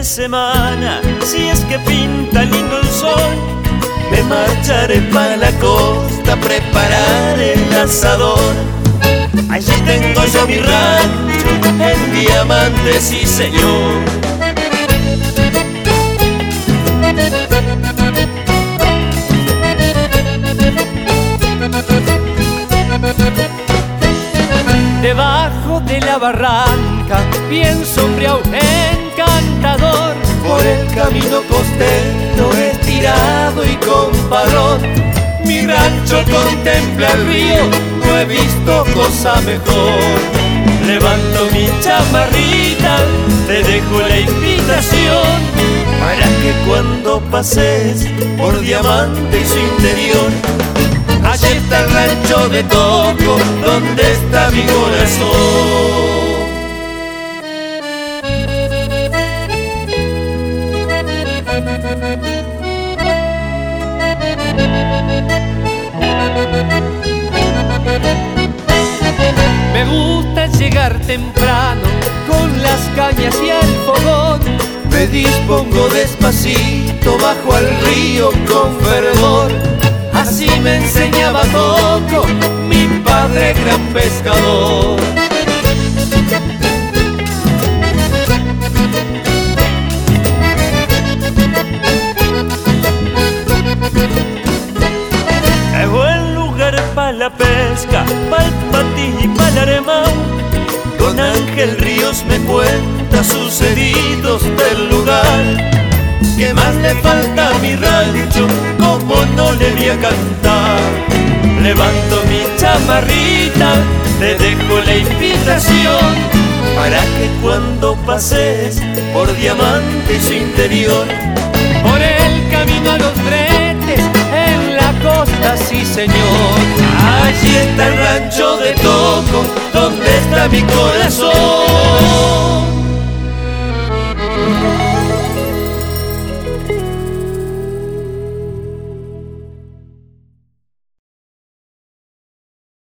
semana, si es que pinta lindo el sol, me marcharé pa' la costa a preparar el asador. Allí tengo yo mi rancho en Diamante, sí señor. Debajo de la barranca, bien sombreado, encantador, por el camino costero estirado y con parrón, mi rancho contempla el río, no he visto cosa mejor. Levanto mi chamarrita, te dejo la invitación, para que cuando pases por Diamante y su interior, allí está el rancho de Toco, donde está mi corazón. Me gusta llegar temprano con las cañas y el fogón. Me dispongo despacito bajo al río con fervor. Así me enseñaba Toco, mi padre gran pescador. Es buen lugar pa' la pesca, pa'l patí y pa'l aremao. Don Ángel Ríos me cuenta sucedidos del lugar. ¿Qué más le falta a mi rancho? ¿Cómo no le voy a cantar? Levanto mi chamarrita, te dejo la invitación, para que cuando pases por Diamante y su interior, por el camino a los bretes, en la costa, sí señor, allí está el rancho de Toco, donde está mi corazón.